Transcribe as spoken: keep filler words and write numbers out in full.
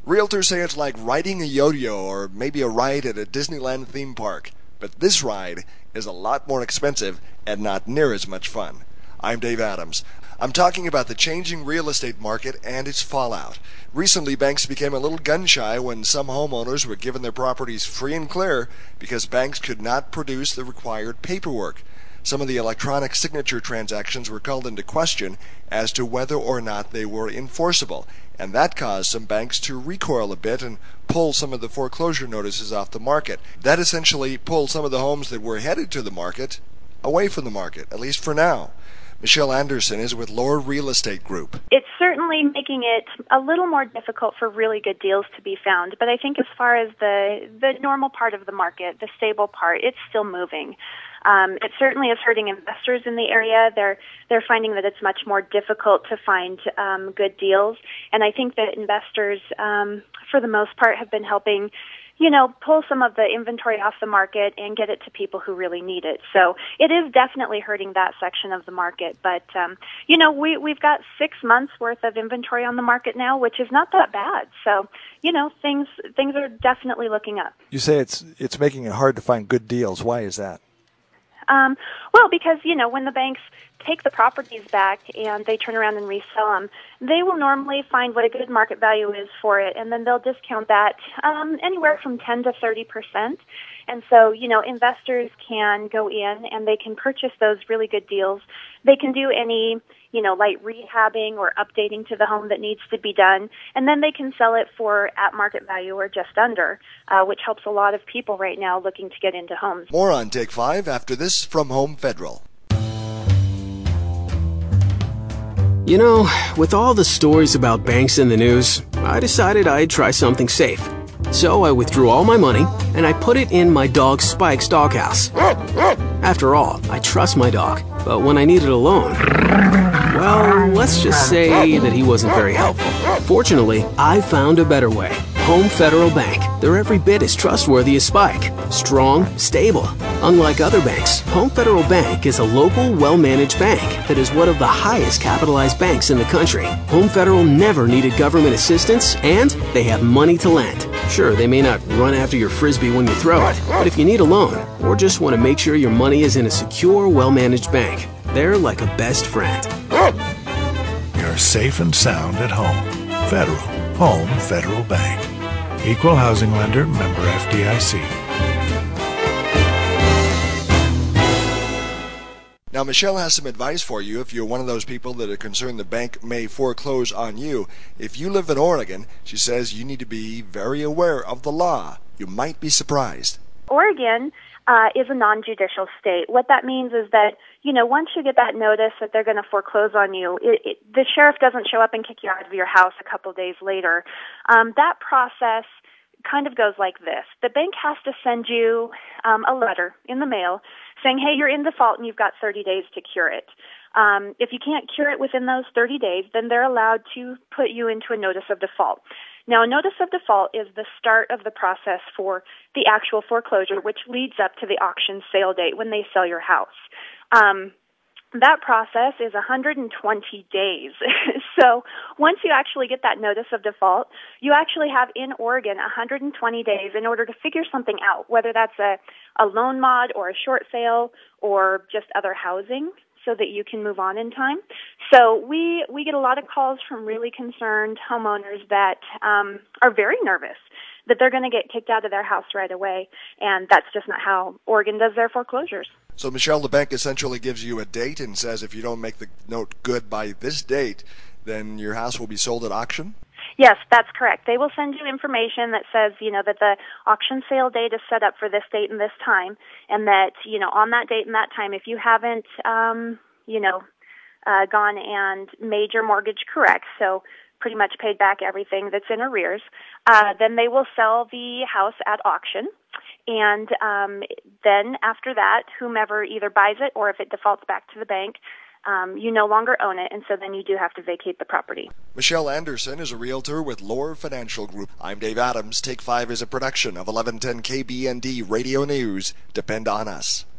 Realtors say it's like riding a yo-yo or maybe a ride at a Disneyland theme park. But this ride is a lot more expensive and not near as much fun. I'm Dave Adams. I'm talking about the changing real estate market and its fallout. Recently, banks became a little gun-shy when some homeowners were given their properties free and clear because banks could not produce the required paperwork. Some of the electronic signature transactions were called into question as to whether or not they were enforceable, and that caused some banks to recoil a bit and pull some of the foreclosure notices off the market. That essentially pulled some of the homes that were headed to the market away from the market, at least for now. Michelle Anderson is with Lohr Real Estate Group. It's certainly making it a little more difficult for really good deals to be found, but I think as far as the, the normal part of the market, the stable part, it's still moving. Um, it certainly is hurting investors in the area. They're they're finding that it's much more difficult to find um, good deals, and I think that investors, um, for the most part, have been helping, you know, pull some of the inventory off the market and get it to people who really need it. So it is definitely hurting that section of the market. But, um, you know, we, we've got six months worth of inventory on the market now, which is not that bad. So, you know, things things are definitely looking up. You say it's it's making it hard to find good deals. Why is that? Um, well, because, you know, when the banks take the properties back and they turn around and resell them, they will normally find what a good market value is for it, and then they'll discount that um, anywhere from ten to thirty percent. And so, you know, investors can go in and they can purchase those really good deals. They can do any, you know, light rehabbing or updating to the home that needs to be done, and then they can sell it for at market value or just under, uh, which helps a lot of people right now looking to get into homes. More on Take Five after this from Home Federal. You know, with all the stories about banks in the news, I decided I'd try something safe. So I withdrew all my money, and I put it in my dog Spike's doghouse. After all, I trust my dog, but when I needed a loan, well, let's just say that he wasn't very helpful. Fortunately, I found a better way. Home Federal Bank. They're every bit as trustworthy as Spike. Strong, stable. Unlike other banks, Home Federal Bank is a local, well-managed bank that is one of the highest capitalized banks in the country. Home Federal never needed government assistance, and they have money to lend. Sure, they may not run after your Frisbee when you throw it, but if you need a loan or just want to make sure your money is in a secure, well-managed bank, they're like a best friend. You're safe and sound at home. Federal. Home Federal Bank. Equal housing lender, member F D I C. Now, Michelle has some advice for you if you're one of those people that are concerned the bank may foreclose on you. If you live in Oregon, she says you need to be very aware of the law. You might be surprised. Oregon uh, is a non-judicial state. What that means is that, you know, once you get that notice that they're going to foreclose on you, it, it, the sheriff doesn't show up and kick you out of your house a couple days later. Um, that process kind of goes like this. The bank has to send you um, a letter in the mail saying, hey, you're in default and you've got thirty days to cure it. Um, if you can't cure it within those thirty days, then they're allowed to put you into a notice of default. Now, a notice of default is the start of the process for the actual foreclosure, which leads up to the auction sale date when they sell your house. Um, that process is one hundred twenty days. So once you actually get that notice of default, you actually have in Oregon one hundred twenty days in order to figure something out, whether that's a, a loan mod or a short sale or just other housing, so that you can move on in time. So we we get a lot of calls from really concerned homeowners that um, are very nervous that they're going to get kicked out of their house right away, and that's just not how Oregon does their foreclosures. So, Michelle, the bank essentially gives you a date and says if you don't make the note good by this date, then your house will be sold at auction? Yes, that's correct. They will send you information that says, you know, that the auction sale date is set up for this date and this time, and that, you know, on that date and that time, if you haven't, um, you know, uh, gone and made your mortgage correct, so pretty much paid back everything that's in arrears, uh, then they will sell the house at auction. And um, then after that, whomever either buys it or if it defaults back to the bank, um, you no longer own it, and so then you do have to vacate the property. Michelle Anderson is a realtor with Lohr Financial Group. I'm Dave Adams. Take Five is a production of eleven ten K B N D Radio News. Depend on us.